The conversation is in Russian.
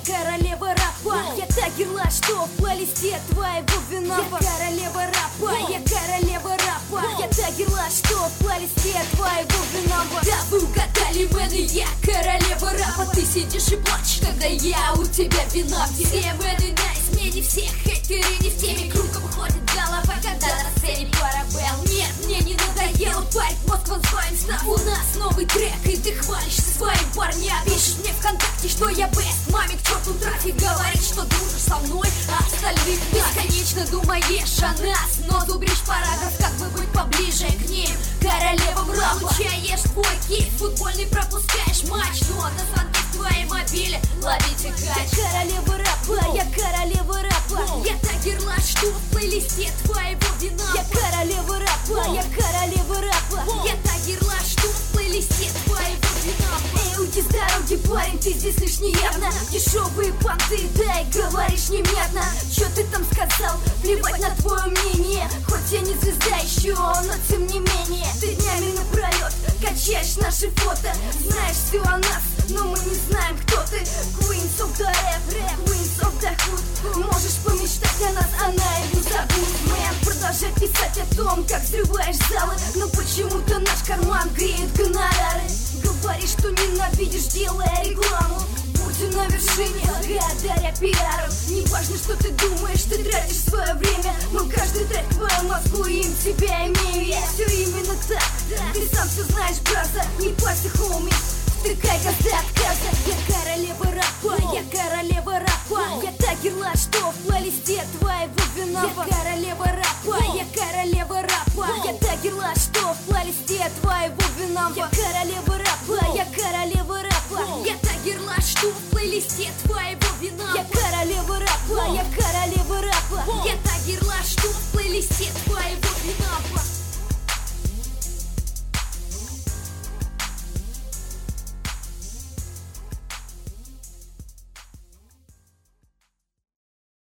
королева рапа. Я тагерла, что в плейлисте твоего виноват. Я королева рапа, я королева рапа. Я тагерла, что в плейлисте твоего виноват. Да вы угадали, мэны, я королева рапа. Ты сидишь и плачешь, когда я у тебя виноват. Все мэны на измене, все хейтеры не в теме. Кругом ходит голова, когда на сцене парабел. Нет, мне не надоело парить мозг вон своим сном. У нас новый трек, и ты хвалишься своим парням. Пишешь мне ВКонтакте, что я бест. Маме к черту трафик, говорит, что дружишь со мной, а остальных бесконечно думаешь о нас. Но зубришь параграф, как бы быть поближе к ним. Королева рапа, получаешь твой кит, футбольный пропускаешь матч. Но на звонки в твоей мобиле ловите кач. Я королева рапа, я королева рапа. Я тагерла, что в плейлисте твоего вина. Я королева рапа, я королева рапа. Я тагерла, что в плейлисте твоего вина. Эй, уйди с дороги, парень, ты здесь лишний явно. Дешевые понты, да и говоришь немятно. Чё ты там сказал? Плевать на твое мнение. Хоть я не звезда еще, но тем не менее. Ты днями напролет качаешь наши фото. Знаешь все о нас, но мы не знаем, кто ты. Queens of the rap, Queens of the hood. Можешь помечтать о нас, она его зовут. Мэн, продолжай писать о том, как взрываешь залы. Но почему-то наш карман греет гонорары. Говоришь, что ненавидишь, делая рекламу. Будь на вершине, благодаря пиару. Не важно, что ты думаешь, ты тратишь свое время. Но каждый трек в твоем мозгу, им тебя имею я. Все именно так, ты сам все знаешь, браза. Не парься, хоуми, втыкай газы отказа. Я королева рапа, я королева рапа. Я тагерла, что в плейлисте твоего виноват. Я королева рапа, я королева рапа. Я тагерла, что в плейлисте твоего виноват. Я королева рапа, я королева рапа. Я тагерла, что в плейлисте твоего виноват. Я королева